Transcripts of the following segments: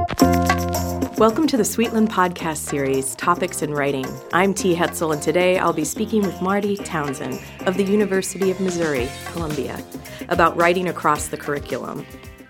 Welcome to the Sweetland podcast series, Topics in Writing. I'm T. Hetzel, and today I'll be speaking with Marty Townsend of the University of Missouri, Columbia, about writing across the curriculum.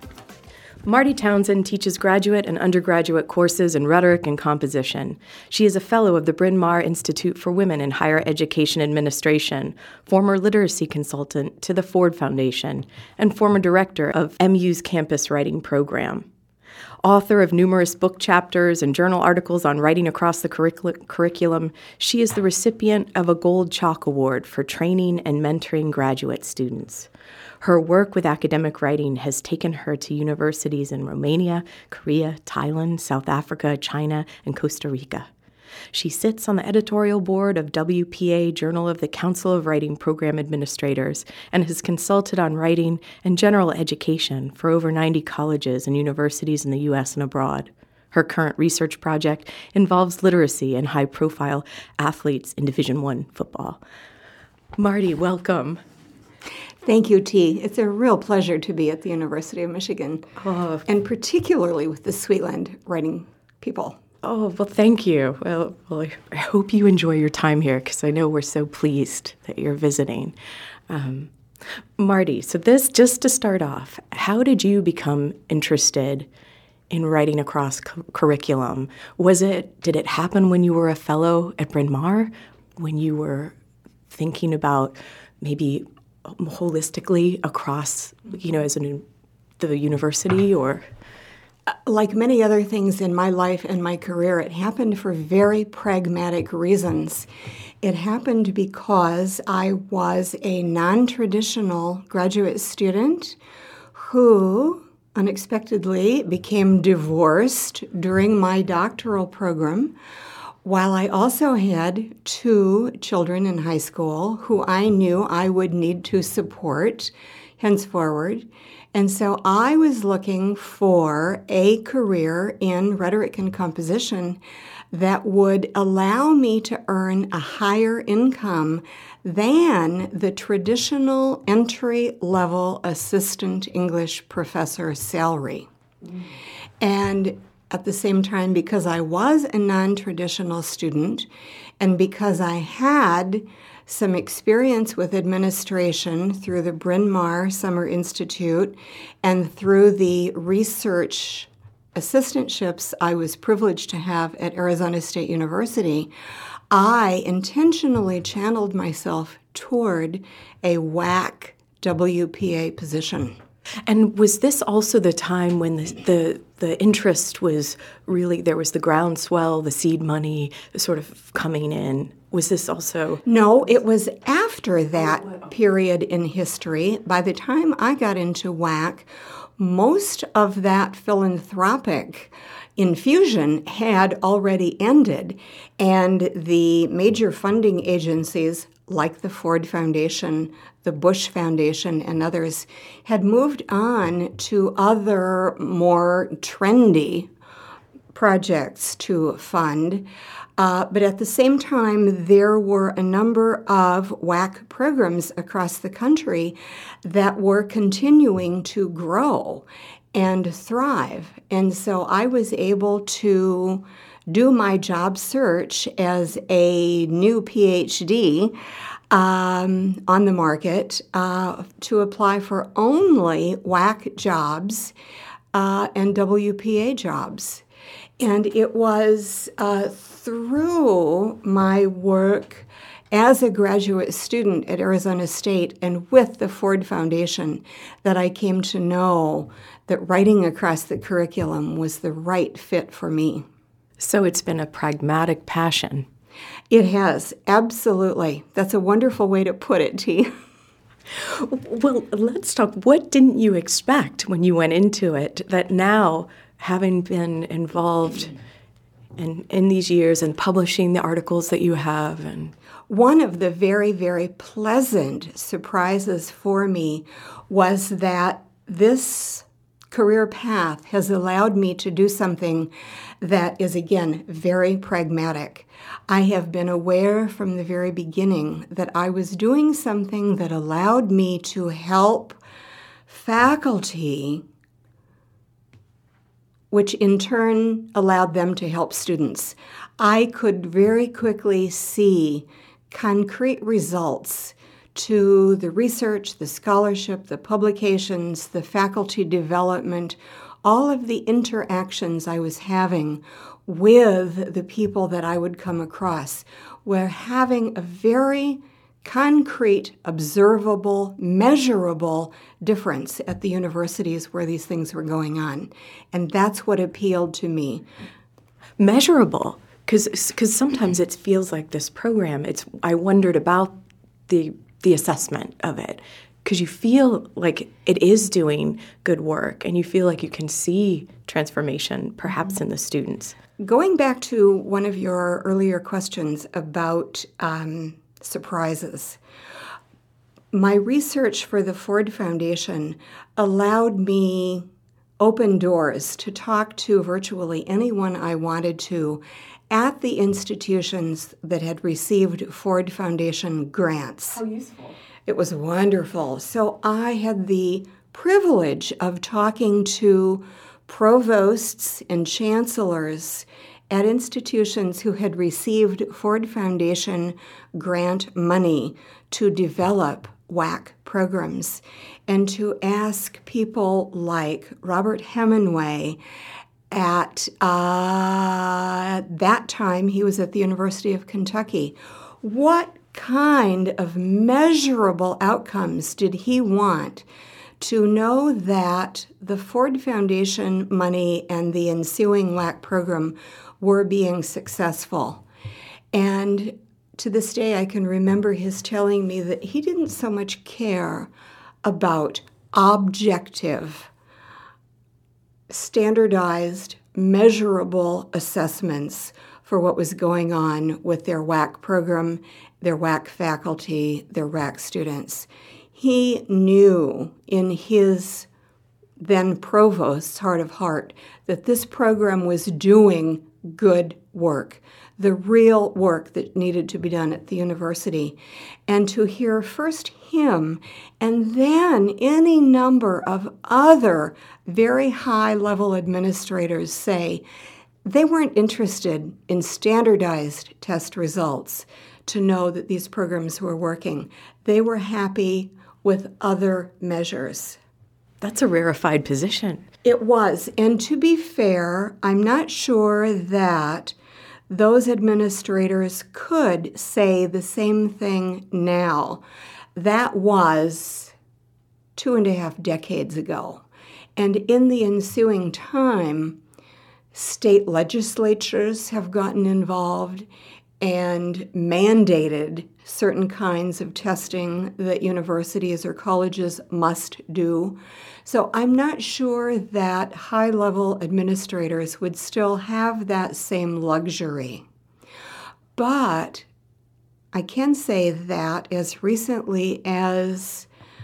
Marty Townsend teaches graduate and undergraduate courses in rhetoric and composition. She is a fellow of the Bryn Mawr Institute for Women in Higher Education Administration, former literacy consultant to the Ford Foundation, and former director of MU's campus writing program. Author of numerous book chapters and journal articles on writing across the curriculum, she is the recipient of a Gold Chalk Award for training and mentoring graduate students. Her work with academic writing has taken her to universities in Romania, Korea, Thailand, South Africa, China, and Costa Rica. She sits on the editorial board of WPA, Journal of the Council of Writing Program Administrators, and has consulted on writing and general education for over 90 colleges and universities in the U.S. and abroad. Her current research project involves literacy and high-profile athletes in Division I football. Marty, welcome. Thank you, T. It's a real pleasure to be at the University of Michigan, and particularly with the Sweetland writing people. Oh, well, thank you. Well, I hope you enjoy your time here because I know we're so pleased that you're visiting. Marty, so just to start off, how did you become interested in writing across curriculum? Did it happen when you were a fellow at Bryn Mawr, when you were thinking about maybe holistically across, as the university, or? Like many other things in my life and my career, it happened for very pragmatic reasons. It happened because I was a non-traditional graduate student who unexpectedly became divorced during my doctoral program, while I also had two children in high school who I knew I would need to support henceforward. And so I was looking for a career in rhetoric and composition that would allow me to earn a higher income than the traditional entry-level assistant English professor salary. And at the same time, because I was a non-traditional student and because I had some experience with administration through the Bryn Mawr Summer Institute and through the research assistantships I was privileged to have at Arizona State University, I intentionally channeled myself toward a WAC WPA position. And was this also the time when the interest was really, there was the groundswell, the seed money sort of coming in? Was this also? No, it was after that period in history. By the time I got into WAC, most of that philanthropic infusion had already ended, and the major funding agencies like the Ford Foundation, the Bush Foundation, and others had moved on to other more trendy projects to fund. But at the same time, there were a number of WAC programs across the country that were continuing to grow and thrive. And so I was able to do my job search as a new PhD on the market to apply for only WAC jobs and WPA jobs. And it was through my work as a graduate student at Arizona State and with the Ford Foundation that I came to know that writing across the curriculum was the right fit for me. So it's been a pragmatic passion. It has, absolutely. That's a wonderful way to put it, T. Well, let's talk. What didn't you expect when you went into it that now, having been involved in these years and publishing the articles that you have? And one of the very, very pleasant surprises for me was that this career path has allowed me to do something that is, again, very pragmatic. I have been aware from the very beginning that I was doing something that allowed me to help faculty which in turn allowed them to help students. I could very quickly see concrete results to the research, the scholarship, the publications, the faculty development, all of the interactions I was having with the people that I would come across were having a very concrete, observable, measurable difference at the universities where these things were going on. And that's what appealed to me. Measurable, because sometimes it feels like this program, I wondered about the assessment of it, because you feel like it is doing good work and you feel like you can see transformation perhaps in the students. Going back to one of your earlier questions about surprises, my research for the Ford Foundation allowed me open doors to talk to virtually anyone I wanted to at the institutions that had received Ford Foundation grants. How useful. It was wonderful. So I had the privilege of talking to provosts and chancellors at institutions who had received Ford Foundation grant money to develop WAC programs, and to ask people like Robert Hemingway. At that time, he was at the University of Kentucky. What kind of measurable outcomes did he want to know that the Ford Foundation money and the ensuing WAC program were being successful? And to this day, I can remember his telling me that he didn't so much care about objective, standardized, measurable assessments for what was going on with their WAC program, their WAC faculty, their WAC students. He knew in his then provost's heart of heart that this program was doing good work, the real work that needed to be done at the university. And to hear first him and then any number of other very high-level administrators say they weren't interested in standardized test results to know that these programs were working. They were happy with other measures. That's a rarefied position. It was. And to be fair, I'm not sure that those administrators could say the same thing now. That was 2.5 decades ago. And in the ensuing time, state legislatures have gotten involved and mandated certain kinds of testing that universities or colleges must do. So I'm not sure that high-level administrators would still have that same luxury. But I can say that as recently as,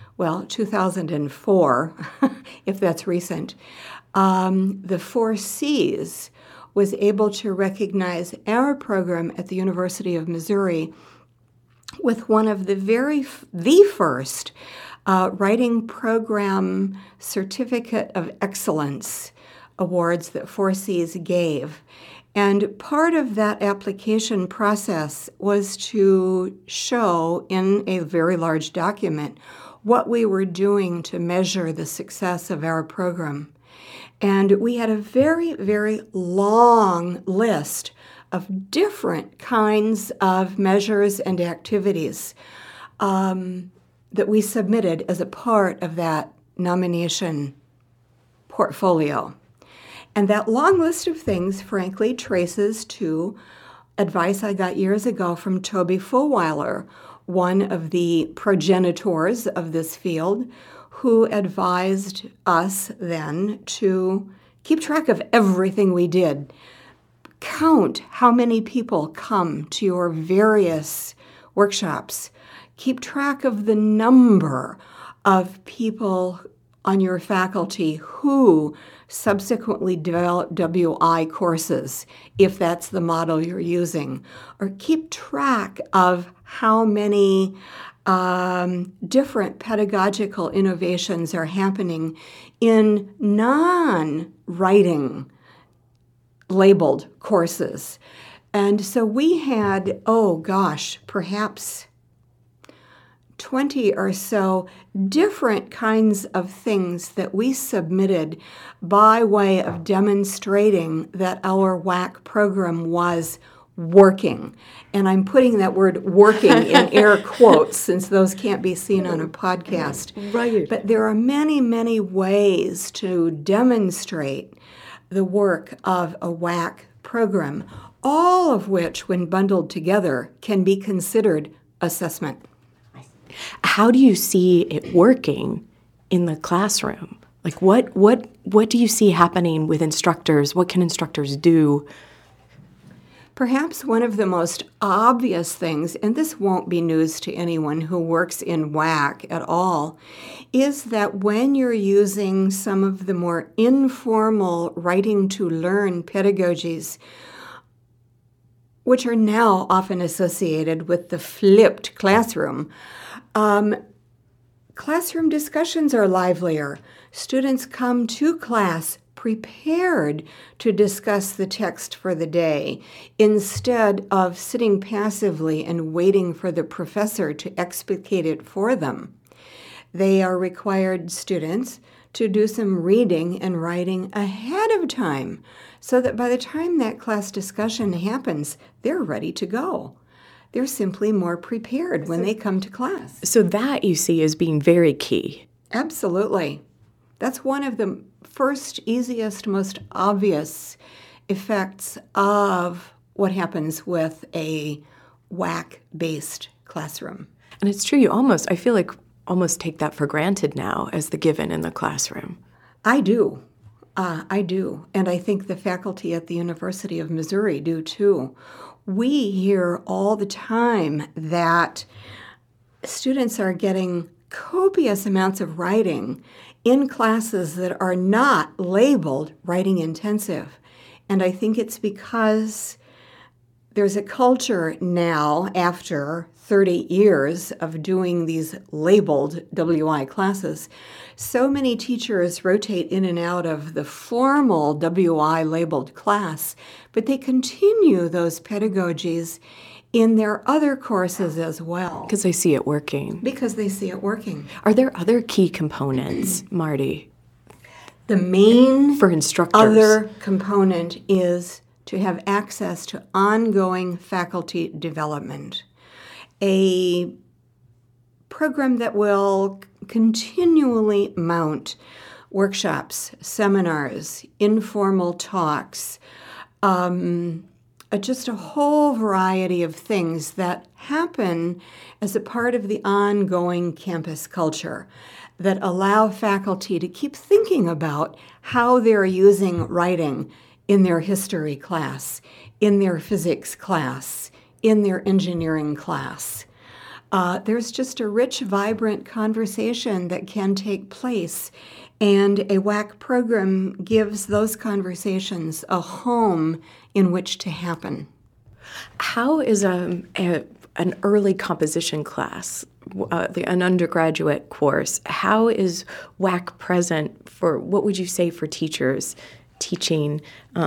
2004, if that's recent, the 4Cs was able to recognize our program at the University of Missouri with one of the first writing program certificate of excellence awards that 4Cs gave. And part of that application process was to show in a very large document what we were doing to measure the success of our program. And we had a very, very long list of different kinds of measures and activities that we submitted as a part of that nomination portfolio. And that long list of things, frankly, traces to advice I got years ago from Toby Fulweiler, one of the progenitors of this field, who advised us then to keep track of everything we did. Count how many people come to your various workshops. Keep track of the number of people on your faculty who subsequently develop WI courses, if that's the model you're using. Or keep track of how many different pedagogical innovations are happening in non-writing labeled courses. And so we had, perhaps 20 or so different kinds of things that we submitted by way of demonstrating that our WAC program was working. And I'm putting that word working in air quotes since those can't be seen on a podcast. Right. But there are many, many ways to demonstrate the work of a WAC program, all of which, when bundled together, can be considered assessment. How do you see it working in the classroom? Like what do you see happening with instructors? What can instructors do? Perhaps one of the most obvious things, and this won't be news to anyone who works in WAC at all, is that when you're using some of the more informal writing to learn pedagogies, which are now often associated with the flipped classroom, classroom discussions are livelier. Students come to class prepared to discuss the text for the day instead of sitting passively and waiting for the professor to explicate it for them. They are required students to do some reading and writing ahead of time so that by the time that class discussion happens, they're ready to go. They're simply more prepared when they come to class. So that you see as being very key. Absolutely. That's one of the first, easiest, most obvious effects of what happens with a WAC-based classroom. And it's true, I feel like almost take that for granted now as the given in the classroom. I do. I do. And I think the faculty at the University of Missouri do too. We hear all the time that students are getting copious amounts of writing in classes that are not labeled writing intensive. And I think it's because there's a culture now, after 30 years of doing these labeled WI classes, so many teachers rotate in and out of the formal WI labeled class, but they continue those pedagogies in their other courses as well. Because they see it working. Because they see it working. Are there other key components, Marty? The main for instructors. Other component is to have access to ongoing faculty development. A program that will continually mount workshops, seminars, informal talks, just a whole variety of things that happen as a part of the ongoing campus culture that allow faculty to keep thinking about how they're using writing in their history class, in their physics class, in their engineering class. There's just a rich, vibrant conversation that can take place, and a WAC program gives those conversations a home in which to happen. How is an early composition class, an undergraduate course, how is WAC present for, what would you say for teachers teaching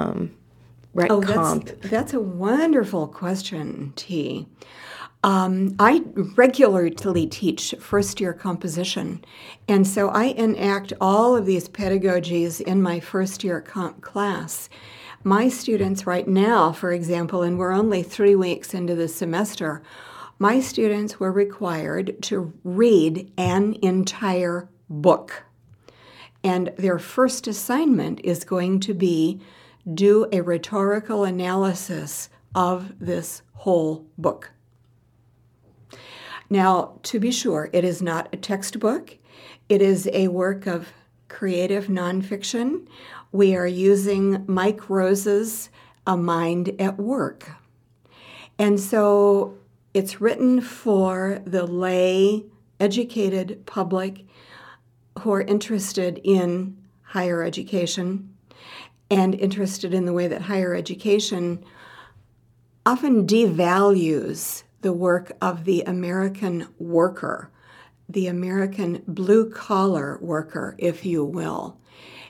comp? That's a wonderful question, T. I regularly teach first-year composition, and so I enact all of these pedagogies in my first-year comp class. My students right now, for example, and we're only 3 weeks into the semester, my students were required to read an entire book. And their first assignment is going to be do a rhetorical analysis of this whole book. Now, to be sure, it is not a textbook. It is a work of creative nonfiction. We are using Mike Rose's A Mind at Work. And so it's written for the lay, educated public who are interested in higher education and interested in the way that higher education often devalues the work of the American worker, the American blue-collar worker, if you will.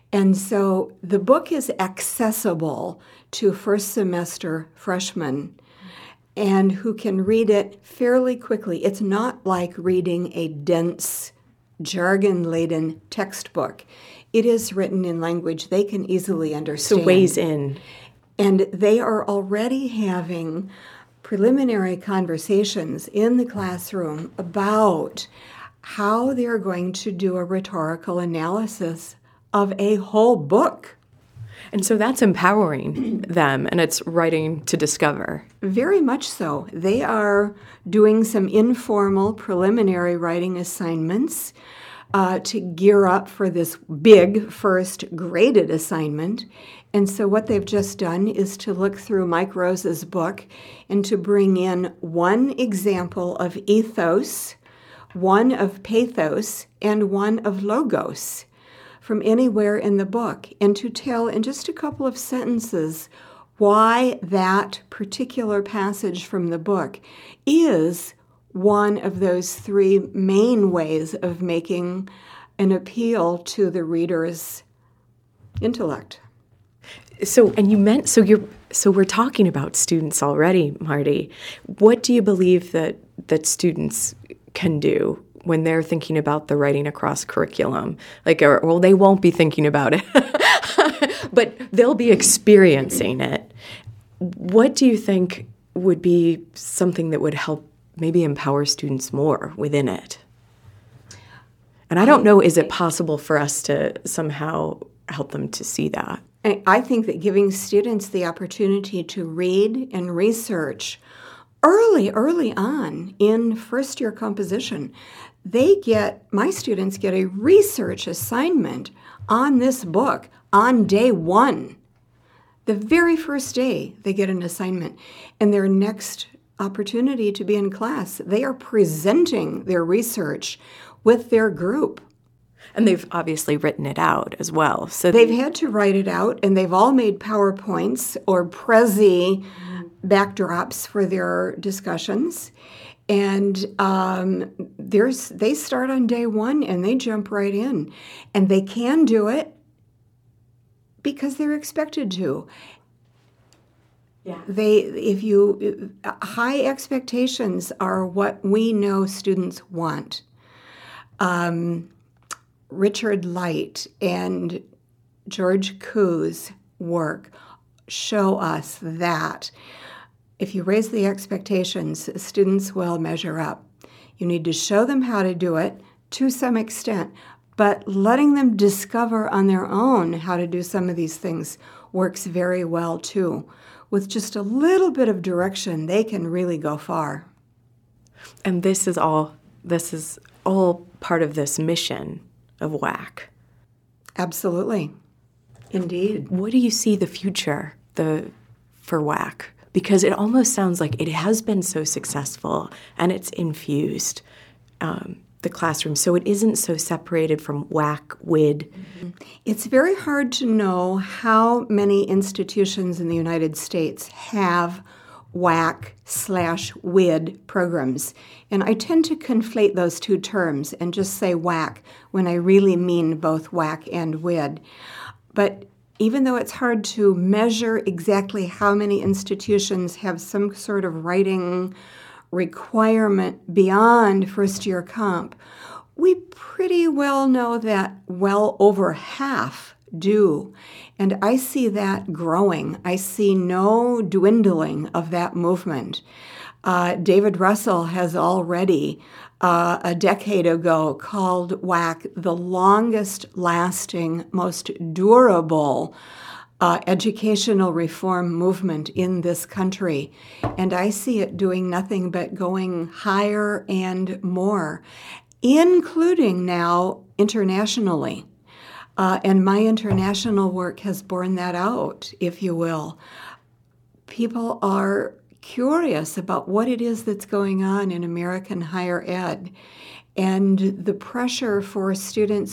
And so the book is accessible to first semester freshmen and who can read it fairly quickly. It's not like reading a dense, jargon-laden textbook. It is written in language they can easily understand. So weighs in. And they are already having preliminary conversations in the classroom about how they're going to do a rhetorical analysis of a whole book. And so that's empowering them, and it's writing to discover. Very much so. They are doing some informal preliminary writing assignments to gear up for this big first graded assignment. And so what they've just done is to look through Mike Rose's book and to bring in one example of ethos, one of pathos, and one of logos from anywhere in the book, and to tell in just a couple of sentences why that particular passage from the book is one of those three main ways of making an appeal to the reader's intellect. So we're talking about students already, Marty. What do you believe that students can do when they're thinking about the writing across curriculum? Well, they won't be thinking about it, but they'll be experiencing it. What do you think would be something that would help maybe empower students more within it? And I don't know, is it possible for us to somehow help them to see that? I think that giving students the opportunity to read and research early on in first-year composition, my students get a research assignment on this book on day one. The very first day they get an assignment, and their next opportunity to be in class, they are presenting their research with their group. And they've obviously written it out as well. So they've had to write it out, and they've all made PowerPoints or Prezi backdrops for their discussions. And they start on day one, and they jump right in. And they can do it because they're expected to. Yeah. High expectations are what we know students want. Richard Light and George Koo's work show us that if you raise the expectations, students will measure up. You need to show them how to do it to some extent, but letting them discover on their own how to do some of these things works very well too. With just a little bit of direction, they can really go far. And this is all part of this mission of WAC. Absolutely. Indeed. What do you see the future for WAC? Because it almost sounds like it has been so successful and it's infused the classroom, so it isn't so separated from WAC, WID. Mm-hmm. It's very hard to know how many institutions in the United States have WAC/WID programs. And I tend to conflate those two terms and just say WAC when I really mean both WAC and WID. But even though it's hard to measure exactly how many institutions have some sort of writing requirement beyond first-year comp, we pretty well know that well over half do. And I see that growing. I see no dwindling of that movement. David Russell has already, a decade ago, called WAC the longest-lasting, most durable educational reform movement in this country. And I see it doing nothing but going higher and more, including now internationally. And my international work has borne that out, if you will. People are curious about what it is that's going on in American higher ed, and the pressure for students